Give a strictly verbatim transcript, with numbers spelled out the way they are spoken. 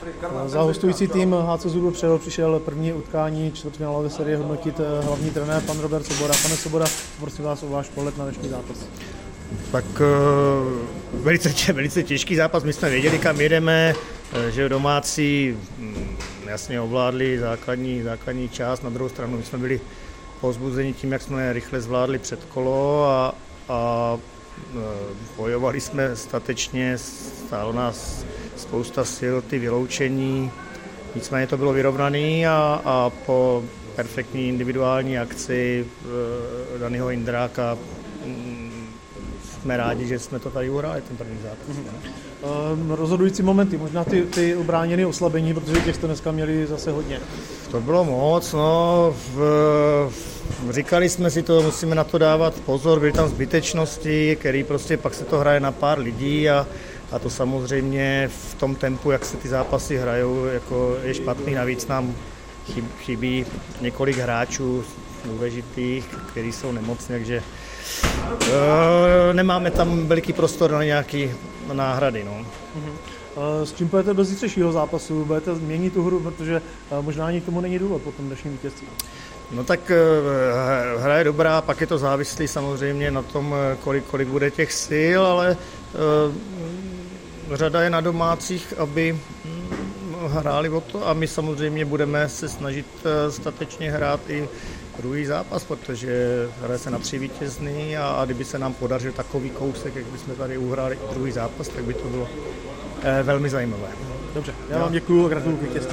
Za hostující tým H C Zubr Přerov přišel první utkání čtvrtfinálové série hodnotit hlavní trenér pan Robert Svoboda. Pane Svoboda, prosím vás o váš pohled na dnešní zápas. Tak uh, velice, velice těžký zápas, my jsme věděli, kam jedeme, že domácí jasně ovládli základní, základní část, na druhou stranu my jsme byli povzbuzeni tím, jak jsme rychle zvládli předkolo a, a bojovali jsme statečně, stálo nás spousta sil, ty vyloučení, nicméně to bylo vyrovnané a, a po perfektní individuální akci e, Daniho Indráka m, jsme rádi, že jsme to tady uhráli, ten první zápas. Mm-hmm. E, rozhodující momenty, možná ty, ty obráněné oslabení, protože těch jste dneska měli zase hodně. To bylo moc, no, v, říkali jsme si to, musíme na to dávat pozor, byly tam zbytečnosti, který prostě pak se to hraje na pár lidí a, a to samozřejmě v tom tempu, jak se ty zápasy hrajou, jako je špatný, navíc nám chybí několik hráčů důležitých, kteří jsou nemocní, takže uh, nemáme tam veliký prostor na nějaké náhrady, no. Mm-hmm. S čím půjdete do zítřejšího zápasu? Budete změnit tu hru, protože možná ani k tomu není důvod po tom dnešním vítězství. No tak hra je dobrá, pak je to závislý samozřejmě na tom, kolik, kolik bude těch sil, ale uh, řada je na domácích, aby hráli o to a my samozřejmě budeme se snažit statečně hrát i druhý zápas, protože hraje se na tři vítězný a, a kdyby se nám podařil takový kousek, jak bychom tady uhráli druhý zápas, tak by to bylo eh, velmi zajímavé. Dobře, já vám děkuju a gratuluju k vítězství.